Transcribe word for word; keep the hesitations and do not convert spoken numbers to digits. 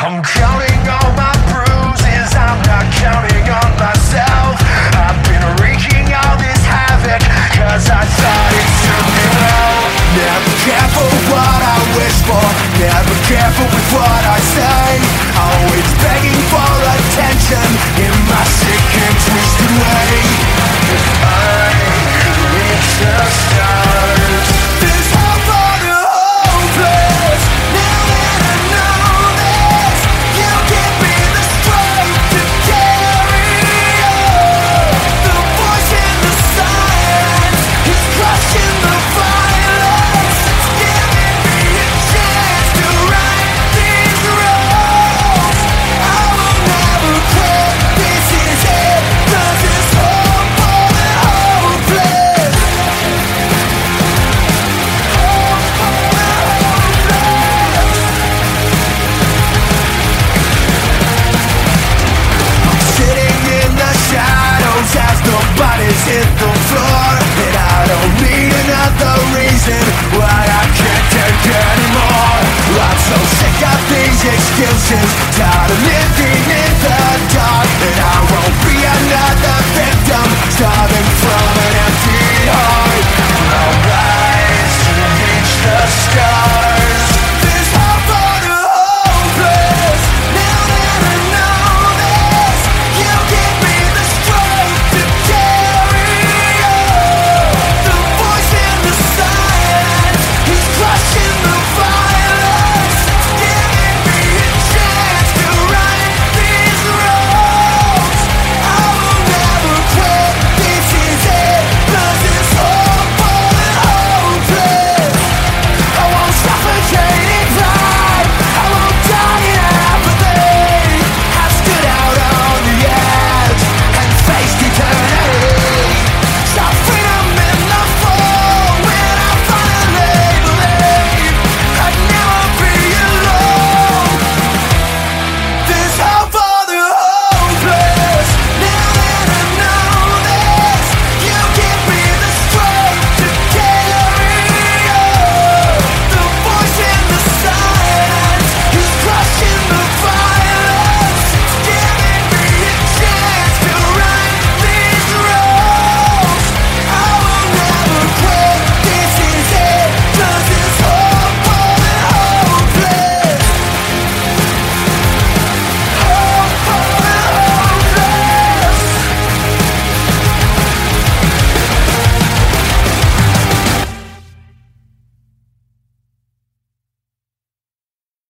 I'm counting all my bruises, I'm not counting on myself. I've been wreaking all this havoc, cause I thought it served me well. Never careful what I wish for, never careful with what I say. Always begging for attention in my sick and twisted way. If I could reach the stars, there's hope for the hopeless. Now that I know this, you give me the strength to carry on. The voice in the silence is crushing the violence. It's giving me a chance to right these wrongs. I will never quit, this is it, 'cause there's hope for the hopeless. Hope for the hopeless. I'm sitting in the shadows as the bodies hit the floor, and I don't need another reason why I can't take anymore. I'm so sick of these excuses, tired of living